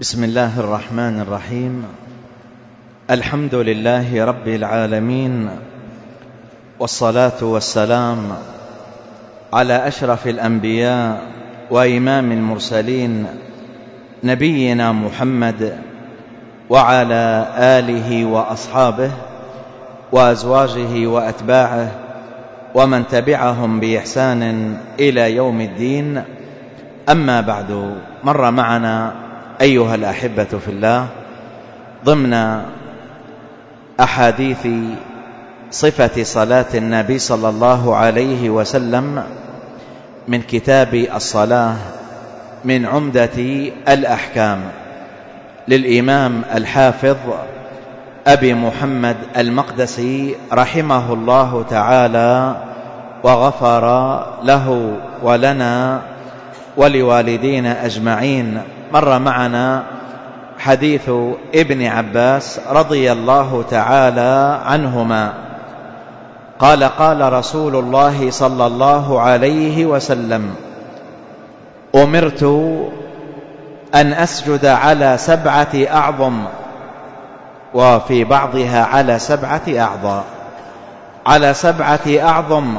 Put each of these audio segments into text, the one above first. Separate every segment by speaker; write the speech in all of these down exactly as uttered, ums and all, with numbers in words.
Speaker 1: بسم الله الرحمن الرحيم. الحمد لله رب العالمين، والصلاة والسلام على أشرف الأنبياء وإمام المرسلين نبينا محمد وعلى آله وأصحابه وأزواجه وأتباعه ومن تبعهم بإحسان إلى يوم الدين. أما بعد، مر معنا أيها الأحبة في الله ضمن أحاديث صفة صلاة النبي صلى الله عليه وسلم من كتاب الصلاة من عمدة الأحكام للإمام الحافظ أبي محمد المقدسي رحمه الله تعالى وغفر له ولنا ولوالدينا أجمعين. مر معنا حديث ابن عباس رضي الله تعالى عنهما قال: قال رسول الله صلى الله عليه وسلم: أمرت أن أسجد على سبعة أعظم، وفي بعضها على سبعة أعضاء، على سبعة أعظم،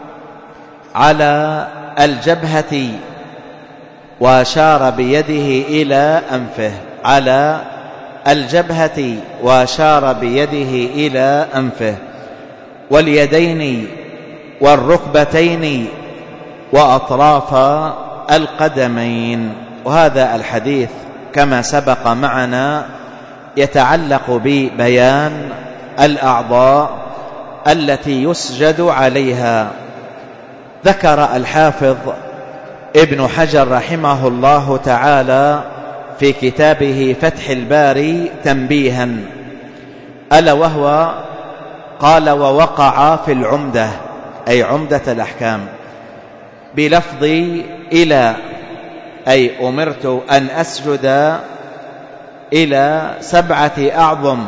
Speaker 1: على الجبهة، وأشار بيده إلى أنفه، على الجبهة وأشار بيده إلى أنفه، واليدين والركبتين وأطراف القدمين. وهذا الحديث كما سبق معنا يتعلق ببيان الأعضاء التي يسجد عليها. ذكر الحافظ ابن حجر رحمه الله تعالى في كتابه فتح الباري تنبيها، ألا وهو قال: ووقع في العمدة، أي عمدة الأحكام، بلفظ إلى، أي أمرت أن أسجد إلى سبعة أعظم.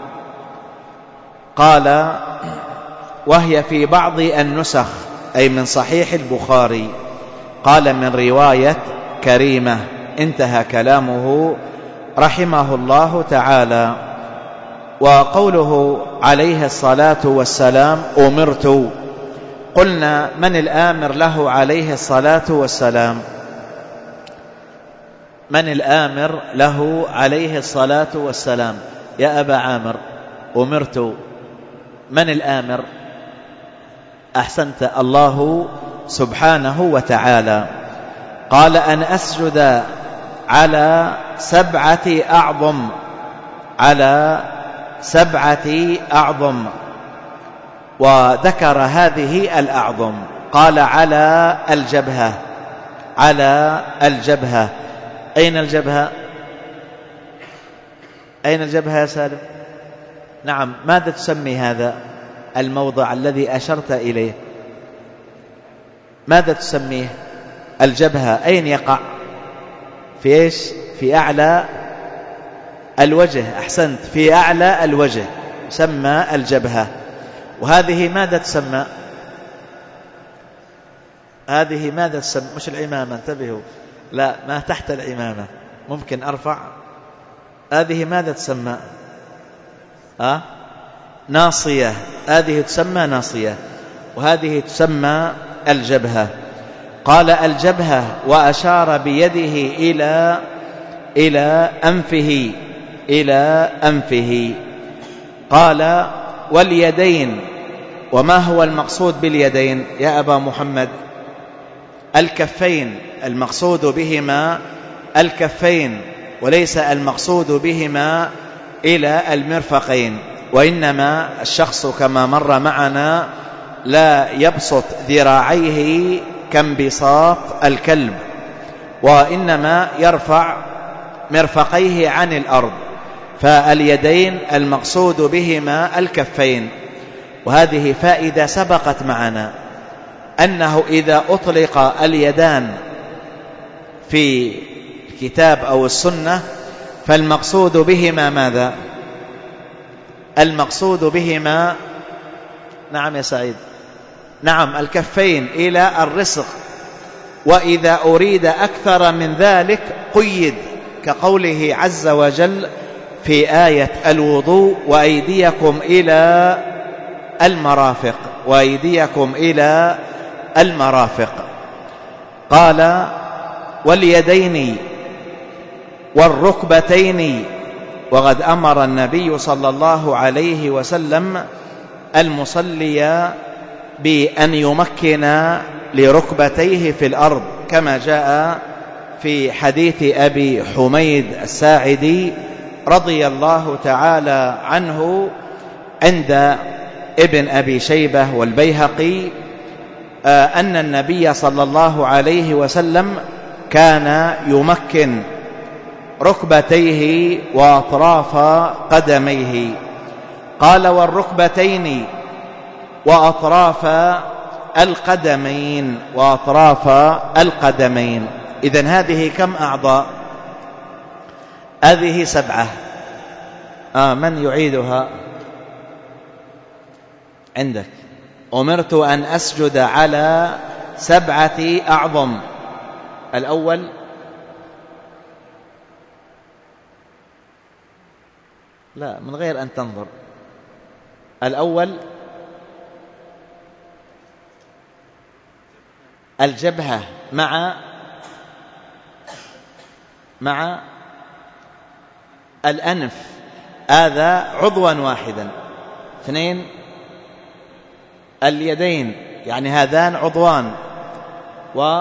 Speaker 1: قال: وهي في بعض النسخ، أي من صحيح البخاري، قال: من رواية كريمة. انتهى كلامه رحمه الله تعالى. وقوله عليه الصلاة والسلام أمرت، قلنا: من الآمر له عليه الصلاة والسلام؟ من الآمر له عليه الصلاة والسلام؟ يا أبا عامر، أمرت، من الآمر؟ أحسنت، الله سبحانه وتعالى. قال: أن أسجد على سبعة أعظم، على سبعة أعظم، وذكر هذه الأعظم. قال: على الجبهة، على الجبهة. أين الجبهة؟ أين الجبهة يا سالم؟ نعم، ماذا تسمي هذا الموضع الذي أشرت إليه؟ ماذا تسميه؟ الجبهة أين يقع؟ في إيش؟ في أعلى الوجه. أحسنت، في أعلى الوجه سمى الجبهة. وهذه ماذا تسمى؟ هذه ماذا تسمى؟ مش العمامة، انتبهوا، لا، ما تحت العمامة، ممكن أرفع. هذه ماذا تسمى؟ أه؟ ناصية. هذه تسمى ناصية، وهذه تسمى الجبهة. قال: الجبهة، وأشار بيده إلى إلى أنفه، إلى أنفه. قال: واليدين. وما هو المقصود باليدين يا أبا محمد؟ الكفين، المقصود بهما الكفين، وليس المقصود بهما إلى المرفقين. وإنما الشخص كما مر معنا لا يبسط ذراعيه كانبساط الكلب، وإنما يرفع مرفقيه عن الأرض. فاليدين المقصود بهما الكفين. وهذه فائدة سبقت معنا، أنه إذا أطلق اليدان في الكتاب أو السنة فالمقصود بهما ماذا؟ المقصود بهما، نعم يا سعيد، نعم، الكفين إلى الرسغ. وإذا أريد أكثر من ذلك قيد، كقوله عز وجل في آية الوضوء وأيديكم إلى المرافق وأيديكم إلى المرافق. قال واليدين والركبتين. وقد أمر النبي صلى الله عليه وسلم المصلي بأن يمكن لركبتيه في الأرض كما جاء في حديث أبي حميد الساعدي رضي الله تعالى عنه عند ابن أبي شيبة والبيهقي أن النبي صلى الله عليه وسلم كان يمكن ركبتيه وأطراف قدميه. قال والركبتين وأطراف القدمين وأطراف القدمين. إذن هذه كم أعضاء؟ هذه سبعة. آه من يعيدها عندك؟ أمرت أن أسجد على سبعة أعظم. الأول لا من غير أن تنظر. الأول الجبهة مع مع الأنف، هذا عضوا واحدا. اثنين اليدين، يعني هذان عضوان، و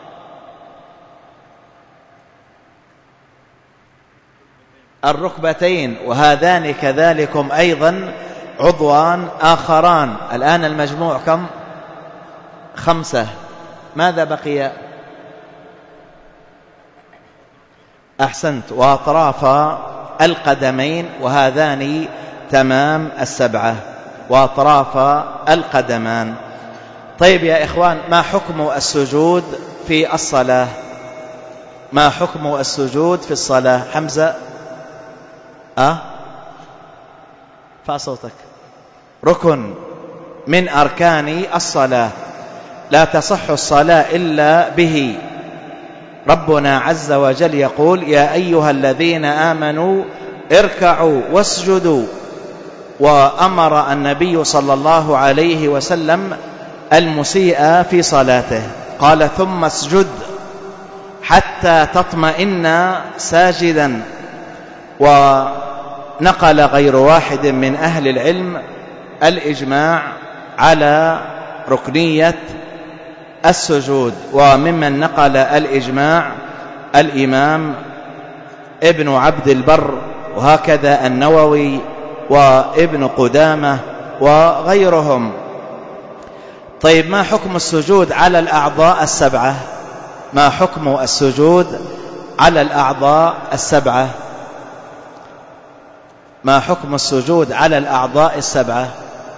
Speaker 1: الركبتين وهذان كذلكم أيضا عضوان آخران. الآن المجموع كم؟ خمسة. ماذا بقي؟ أحسنت، وأطراف القدمين، وهذان تمام السبعة، وأطراف القدمان. طيب يا إخوان، ما حكم السجود في الصلاة؟ ما حكم السجود في الصلاة؟ حمزة أه؟ فأصوتك. ركن من أركان الصلاة، لا تصح الصلاة إلا به. ربنا عز وجل يقول يا أيها الذين آمنوا اركعوا واسجدوا. وأمر النبي صلى الله عليه وسلم المسيء في صلاته قال ثم اسجد حتى تطمئن ساجدا. ونقل غير واحد من أهل العلم الإجماع على ركنية السجود، وممن نقل الإجماع الإمام ابن عبد البر، وهكذا النووي وابن قدامة وغيرهم. طيب ما حكم السجود على الأعضاء السبعة؟ ما حكم السجود على الأعضاء السبعة؟ ما حكم السجود على الأعضاء السبعة؟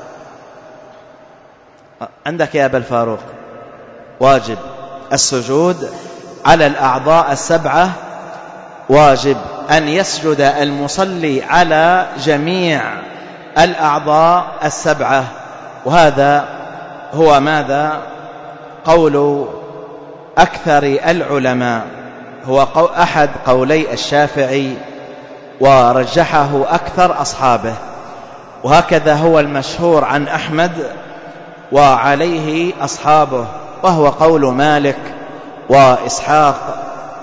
Speaker 1: عندك يا أبا الفاروق. واجب السجود على الأعضاء السبعة، واجب أن يسجد المصلي على جميع الأعضاء السبعة. وهذا هو ماذا؟ قول أكثر العلماء، هو أحد قولي الشافعي ورجحه أكثر أصحابه، وهكذا هو المشهور عن أحمد وعليه أصحابه، وهو قول مالك وإسحاق،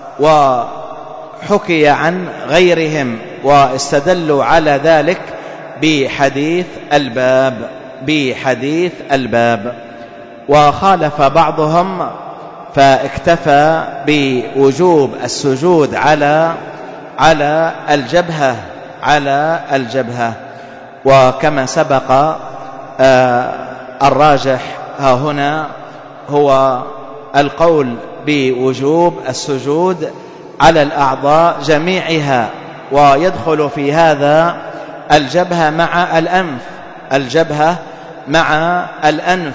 Speaker 1: وحكي عن غيرهم واستدلوا على ذلك بحديث الباب بحديث الباب وخالف بعضهم فاكتفى بوجوب السجود على على الجبهة على الجبهة. وكما سبق آه الراجح ها هنا هو القول بوجوب السجود على الأعضاء جميعها، ويدخل في هذا الجبهة مع الأنف الجبهة مع الأنف.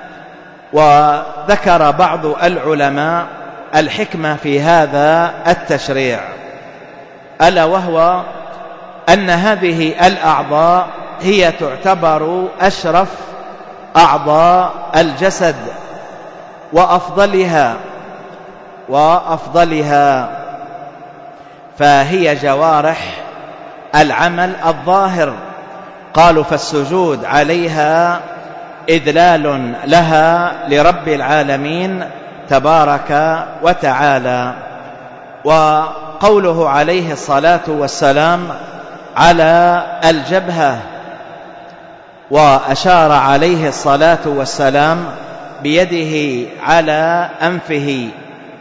Speaker 1: وذكر بعض العلماء الحكمة في هذا التشريع، ألا وهو أن هذه الأعضاء هي تعتبر أشرف أعضاء الجسد وأفضلها وأفضلها فهي جوارح العمل الظاهر. قالوا فالسجود عليها إذلال لها لرب العالمين تبارك وتعالى. وقوله عليه الصلاة والسلام على الجبهة، وأشار عليه الصلاة والسلام بيده على أنفه.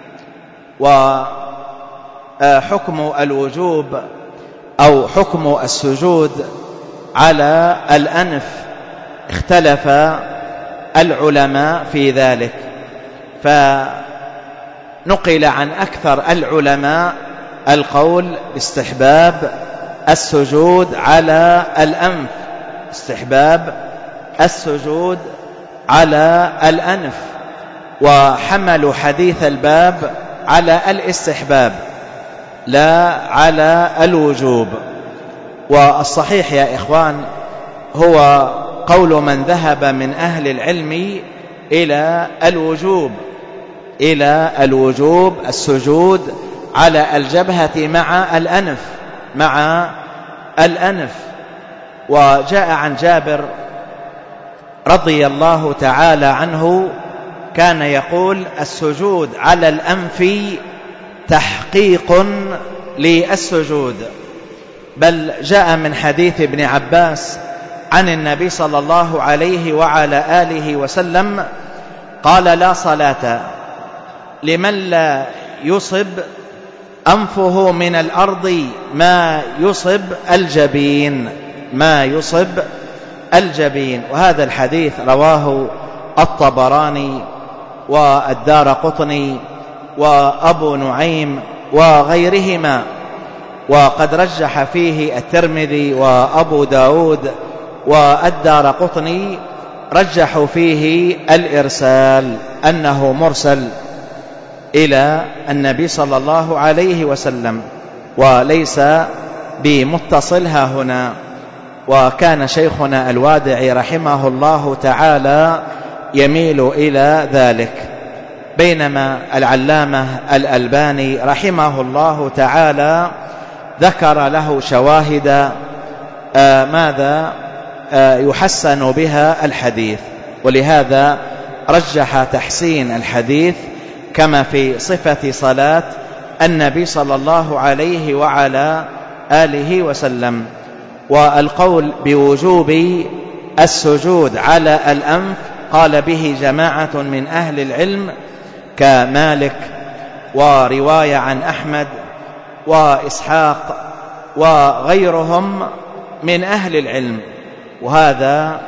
Speaker 1: وحكم الوجوب أو حكم السجود على الأنف اختلف العلماء في ذلك، فنقل عن أكثر العلماء القول باستحباب السجود على الأنف، استحباب السجود على الأنف، وحملوا حديث الباب على الاستحباب لا على الوجوب. والصحيح يا إخوان هو قول من ذهب من أهل العلم إلى الوجوب، إلى الوجوب السجود على الجبهة مع الأنف، مع الأنف. وجاء عن جابر رضي الله تعالى عنه كان يقول السجود على الأنف تحقيق للسجود. بل جاء من حديث ابن عباس عن النبي صلى الله عليه وعلى آله وسلم قال لا صلاة لمن لا يصب أنفه من الأرض ما يصب الجبين، ما يصب الجبين. وهذا الحديث رواه الطبراني والدارقطني وأبو نعيم وغيرهما، وقد رجح فيه الترمذي وأبو داود والدارقطني، رجحوا فيه الإرسال أنه مرسل إلى النبي صلى الله عليه وسلم وليس بمتصل ها هنا. وكان شيخنا الوادعي رحمه الله تعالى يميل إلى ذلك، بينما العلامة الألباني رحمه الله تعالى ذكر له شواهد آه ماذا آه يحسن بها الحديث، ولهذا رجح تحسين الحديث كما في صفة صلاة النبي صلى الله عليه وعلى آله وسلم. والقول بوجوب السجود على الأنف قال به جماعة من أهل العلم كمالك، ورواية عن أحمد وإسحاق وغيرهم من أهل العلم، وهذا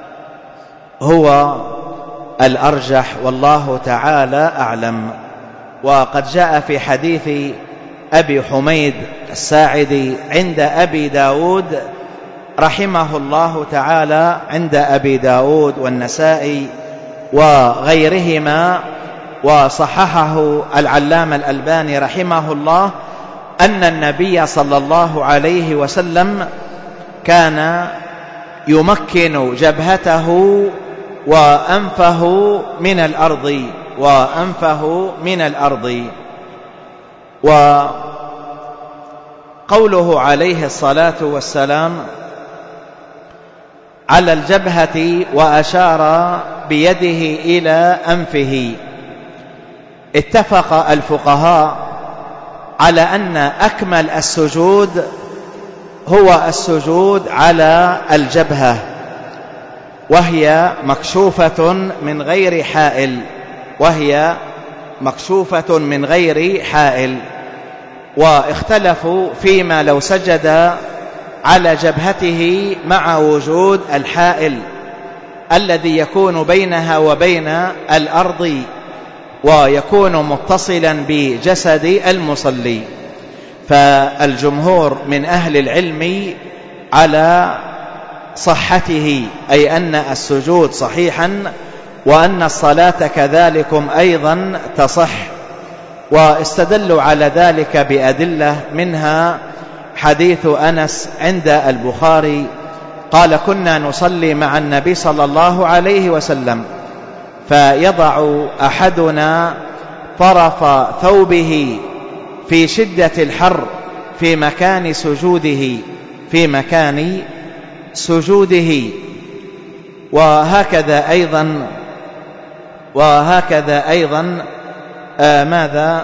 Speaker 1: هو الأرجح والله تعالى أعلم. وقد جاء في حديث أبي حميد الساعدي عند أبي داود رحمه الله تعالى، عند أبي داود والنسائي وغيرهما، وصححه العلامة الألباني رحمه الله، أن النبي صلى الله عليه وسلم كان يمكن جبهته وأنفه من الأرض، وأنفه من الأرض. وقوله عليه الصلاة والسلام على الجبهة وأشار بيده إلى أنفه، اتفق الفقهاء على أن أكمل السجود هو السجود على الجبهة، وهي مكشوفة من غير حائل، وهي مكشوفة من غير حائل. واختلفوا فيما لو سجد على جبهته مع وجود الحائل الذي يكون بينها وبين الأرض ويكون متصلا بجسد المصلي. فالجمهور من أهل العلم على صحته، أي أن السجود صحيحا وأن الصلاة كذلكم أيضا تصح. واستدلوا على ذلك بأدلة، منها حديث أنس عند البخاري قال كنا نصلي مع النبي صلى الله عليه وسلم فيضع أحدنا طرف ثوبه في شدة الحر في مكان سجوده في مكان سجوده. وهكذا أيضا وهكذا أيضا آه ماذا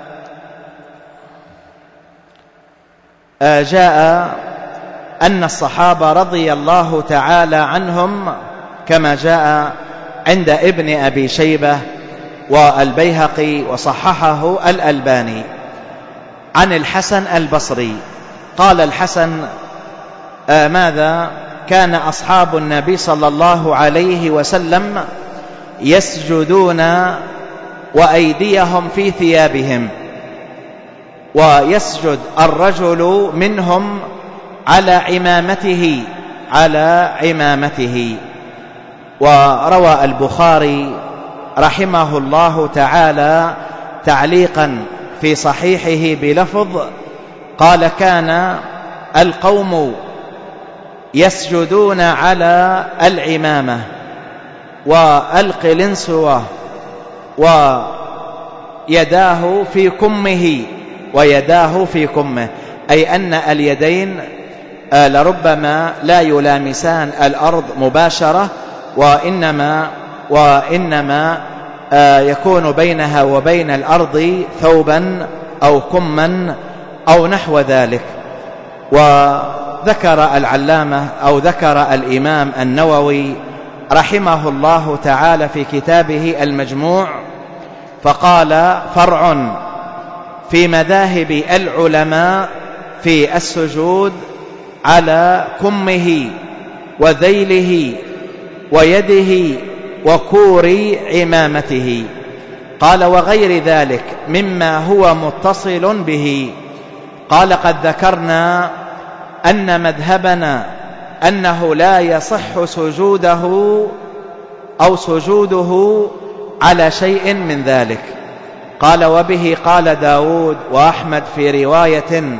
Speaker 1: آه جاء أن الصحابة رضي الله تعالى عنهم كما جاء عند ابن أبي شيبة والبيهقي وصححه الألباني عن الحسن البصري قال الحسن آه ماذا كان أصحاب النبي صلى الله عليه وسلم يسجدون وأيديهم في ثيابهم، ويسجد الرجل منهم على عمامته على عمامته. وروى البخاري رحمه الله تعالى تعليقا في صحيحه بلفظ قال كان القوم يسجدون على العمامة والقلنسوة ويداه في كمه ويداه في كمه، أي أن اليدين لربما لا يلامسان الأرض مباشرة، وإنما وإنما يكون بينها وبين الأرض ثوبا أو كما أو نحو ذلك. وذكر العلامة أو ذكر الإمام النووي رحمه الله تعالى في كتابه المجموع فقال فرع في مذاهب العلماء في السجود على كمه وذيله ويده وكور عمامته. قال وغير ذلك مما هو متصل به. قال قد ذكرنا أن مذهبنا أنه لا يصح سجوده أو سجوده على شيء من ذلك. قال وبه قال داود وأحمد في رواية،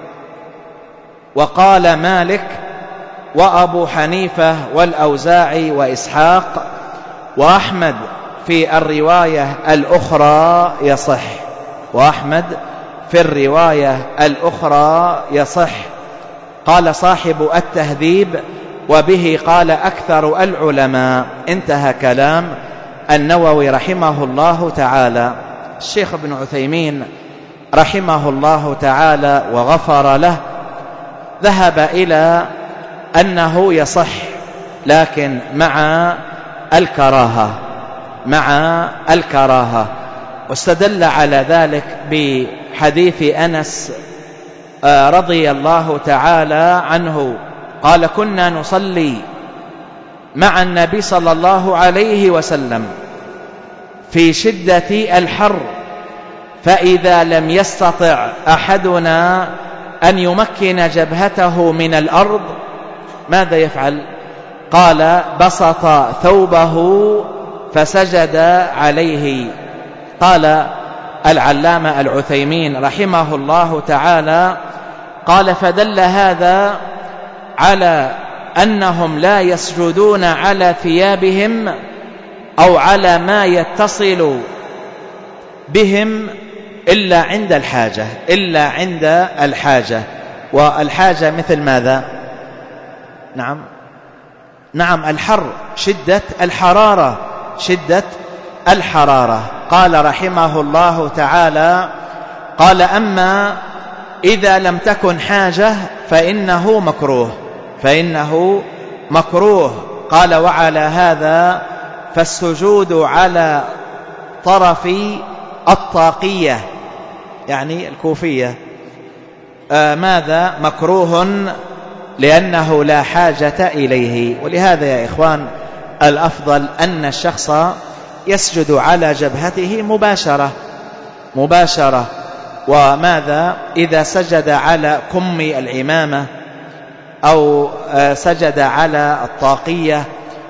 Speaker 1: وقال مالك وأبو حنيفة والأوزاعي وإسحاق وأحمد في الرواية الأخرى يصح وأحمد في الرواية الأخرى يصح. قال صاحب التهذيب وبه قال أكثر العلماء. انتهى كلام النووي رحمه الله تعالى. الشيخ ابن عثيمين رحمه الله تعالى وغفر له ذهب إلى أنه يصح، لكن مع الكراهة مع الكراهة واستدل على ذلك بحديث أنس رضي الله تعالى عنه قال كنا نصلي مع النبي صلى الله عليه وسلم في شدة الحر، فإذا لم يستطع أحدنا أن يمكن جبهته من الأرض ماذا يفعل؟ قال بسط ثوبه فسجد عليه. قال العلامة العثيمين رحمه الله تعالى قال فدل هذا على أنهم لا يسجدون على ثيابهم أو على ما يتصل بهم إلا عند الحاجة إلا عند الحاجة. والحاجة مثل ماذا؟ نعم نعم الحر، شدة الحرارة شدة الحرارة. قال رحمه الله تعالى قال أما إذا لم تكن حاجة فإنه مكروه فإنه مكروه. قال وعلى هذا فالسجود على طرف الطاقية يعني الكوفية آه ماذا مكروه لأنه لا حاجة إليه. ولهذا يا إخوان الأفضل أن الشخص يسجد على جبهته مباشرة مباشرة وماذا إذا سجد على كم العمامة أو سجد على الطاقية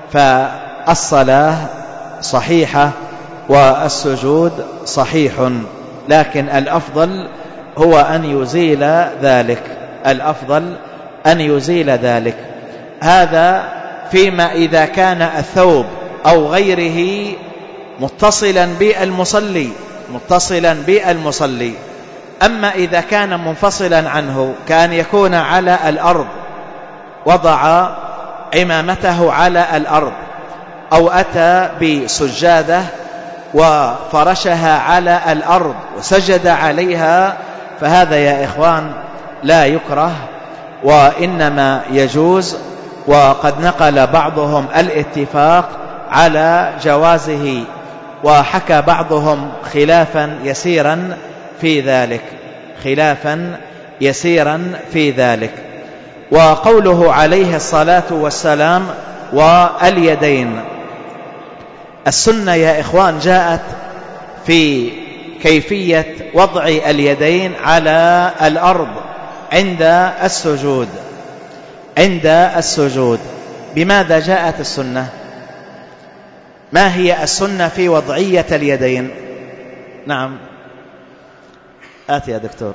Speaker 1: فالصلاة صحيحة والسجود صحيح، لكن الأفضل هو أن يزيل ذلك الأفضل أن يزيل ذلك. هذا فيما إذا كان الثوب أو غيره متصلا بالمصلي متصلا بالمصلي. أما إذا كان منفصلا عنه كأن يكون على الأرض، وضع عمامته على الأرض، أو أتى بسجادة وفرشها على الأرض وسجد عليها، فهذا يا إخوان لا يكره وإنما يجوز. وقد نقل بعضهم الاتفاق على جوازه، وحكى بعضهم خلافا يسيرا في ذلك، خلافا يسيرا في ذلك. وقوله عليه الصلاة والسلام واليدين، السنة يا إخوان جاءت في كيفية وضع اليدين على الأرض عند السجود، عند السجود. بماذا جاءت السنة؟ ما هي السنة في وضعية اليدين؟ نعم، آتي يا دكتور.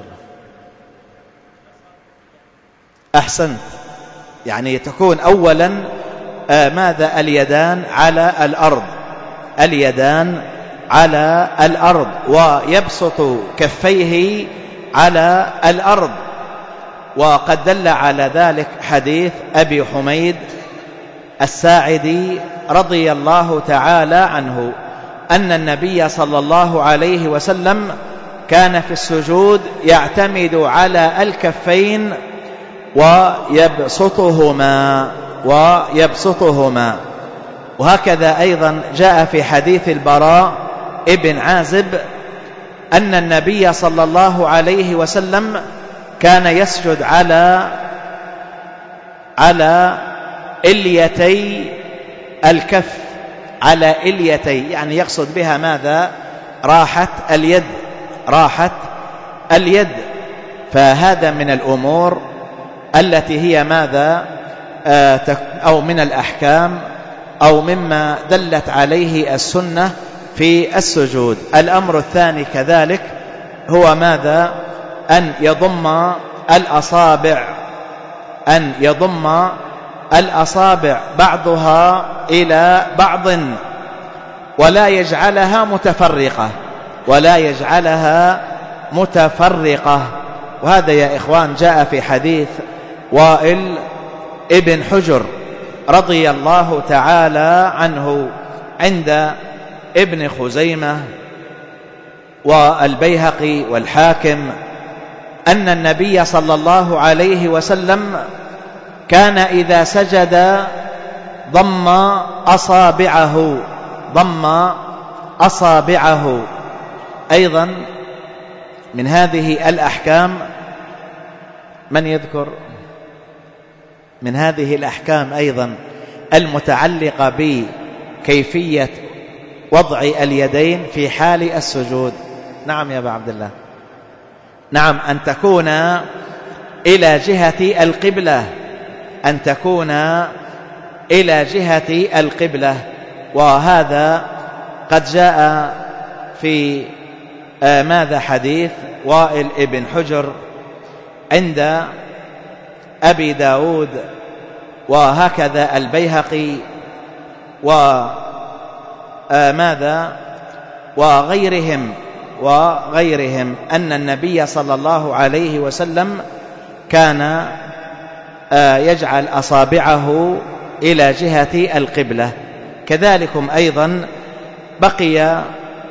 Speaker 1: أحسنت، يعني تكون أولا آه ماذا؟ اليدان على الأرض، اليدان على الأرض، ويبسط كفيه على الأرض. وقد دل على ذلك حديث أبي حميد الساعدي رضي الله تعالى عنه أن النبي صلى الله عليه وسلم كان في السجود يعتمد على الكفين ويبسطهما ويبسطهما وهكذا أيضا جاء في حديث البراء ابن عازب أن النبي صلى الله عليه وسلم كان يسجد على على إليتي الكف، على إليتي، يعني يقصد بها ماذا؟ راحة اليد، راحة اليد. فهذا من الأمور التي هي ماذا؟ أو من الأحكام أو مما دلت عليه السنة في السجود. الأمر الثاني كذلك هو ماذا؟ أن يضم الأصابع، أن يضم الأصابع بعضها إلى بعض، ولا يجعلها متفرقة، ولا يجعلها متفرقة. وهذا يا إخوان جاء في حديث وائل ابن حجر رضي الله تعالى عنه عند ابن خزيمة والبيهقي والحاكم أن النبي صلى الله عليه وسلم كان إذا سجد ضم أصابعه، ضم أصابعه. أيضا من هذه الأحكام، من يذكر من هذه الأحكام أيضا المتعلقة بكيفية وضع اليدين في حال السجود؟ نعم يا أبا عبد الله. نعم، أن تكون إلى جهة القبلة، أن تكون إلى جهة القبلة. وهذا قد جاء في آه ماذا؟ حديث وائل ابن حجر عند أبي داود وهكذا البيهقي وماذا وغيرهم وغيرهم أن النبي صلى الله عليه وسلم كان يجعل أصابعه إلى جهة القبلة. كذلكم أيضا بقي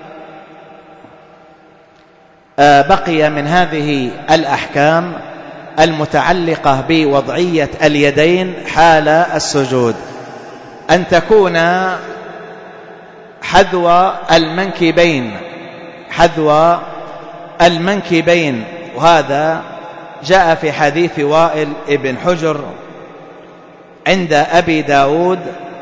Speaker 1: بقي من هذه الأحكام المتعلقة بوضعية اليدين حال السجود أن تكون حذو المنكبين، حذو المنكبين. وهذا جاء في حديث وائل ابن حجر عند أبي داود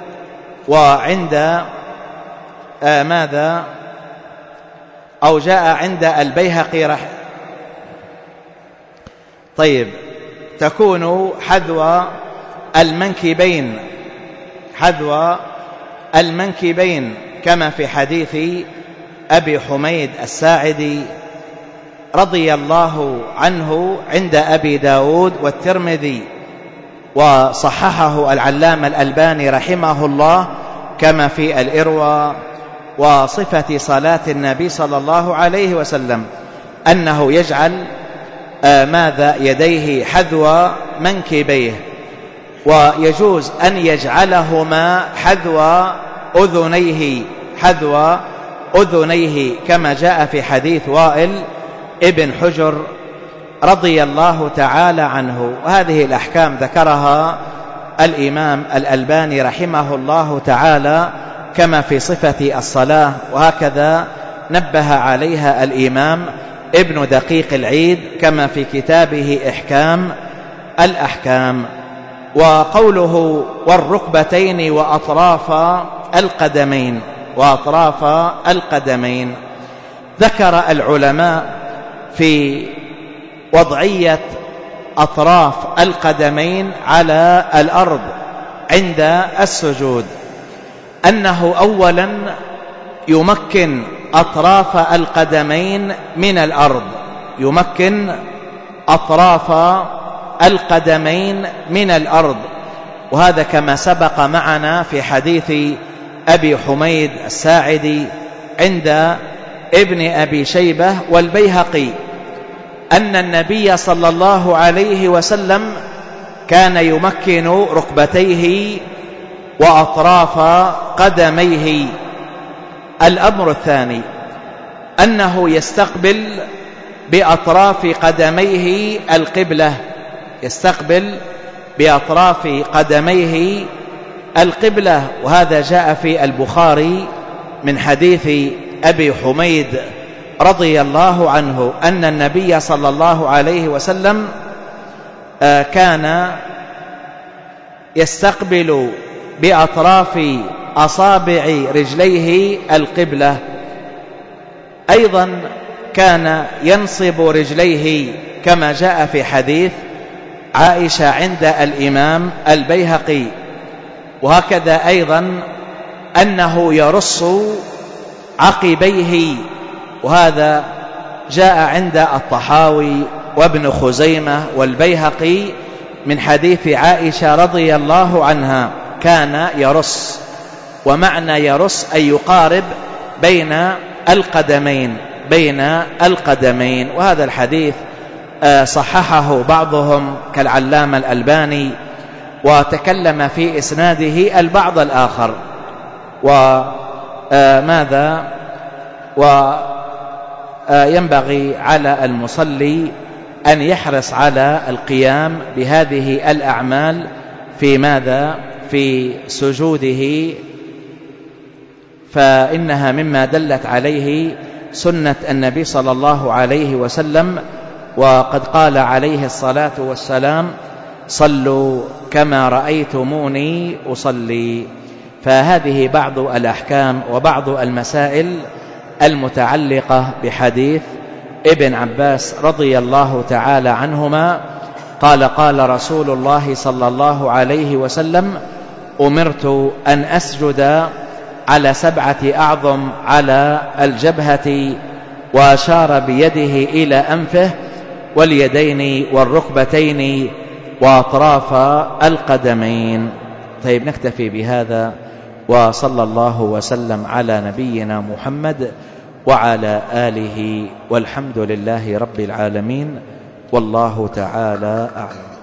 Speaker 1: وعند آه ماذا أو جاء عند البيهقي رح طيب تكون حذو المنكبين، حذو المنكبين كما في حديث أبي حميد الساعدي رضي الله عنه عند أبي داود والترمذي، وصححه العلامة الألباني رحمه الله كما في الإروى وصفة صلاة النبي صلى الله عليه وسلم أنه يجعل آه ماذا يديه حذو منكبيه، ويجوز أن يجعلهما حذو أذنيه حذو أذنيه كما جاء في حديث وائل ابن حجر رضي الله تعالى عنه. وهذه الأحكام ذكرها الإمام الألباني رحمه الله تعالى كما في صفة الصلاة، وهكذا نبه عليها الإمام ابن دقيق العيد كما في كتابه إحكام الأحكام. وقوله والركبتين وأطراف القدمين وأطراف القدمين، ذكر العلماء في وضعية أطراف القدمين على الأرض عند السجود أنه أولا يمكن أطراف القدمين من الأرض، يمكن أطراف القدمين من الأرض، وهذا كما سبق معنا في حديث أبي حميد الساعدي عند ابن أبي شيبة والبيهقي أن النبي صلى الله عليه وسلم كان يمكن ركبتيه وأطراف قدميه. الأمر الثاني أنه يستقبل بأطراف قدميه القبلة، يستقبل بأطراف قدميه القبلة، وهذا جاء في البخاري من حديث أبي حميد رضي الله عنه أن النبي صلى الله عليه وسلم كان يستقبل بأطراف أصابع رجليه القبلة. أيضا كان ينصب رجليه كما جاء في حديث عائشة عند الإمام البيهقي، وهكذا أيضا أنه يرص عقبيه، وهذا جاء عند الطحاوي وابن خزيمة والبيهقي من حديث عائشة رضي الله عنها كان يرص، ومعنى يرص أي يقارب بين القدمين بين القدمين. وهذا الحديث صححه بعضهم كالعلامة الألباني، وتكلم في إسناده البعض الآخر. وماذا وينبغي على المصلي أن يحرص على القيام بهذه الأعمال في ماذا في سجوده، فإنها مما دلت عليه سنة النبي صلى الله عليه وسلم، وقد قال عليه الصلاة والسلام صلوا كما رأيتموني أصلي. فهذه بعض الأحكام وبعض المسائل المتعلقة بحديث ابن عباس رضي الله تعالى عنهما قال قال رسول الله صلى الله عليه وسلم أمرت أن أسجد على سبعة أعظم على الجبهة، وأشار بيده إلى أنفه واليدين والركبتين وأطراف القدمين. طيب نكتفي بهذا، وصلى الله وسلم على نبينا محمد وعلى آله، والحمد لله رب العالمين، والله تعالى أعلم.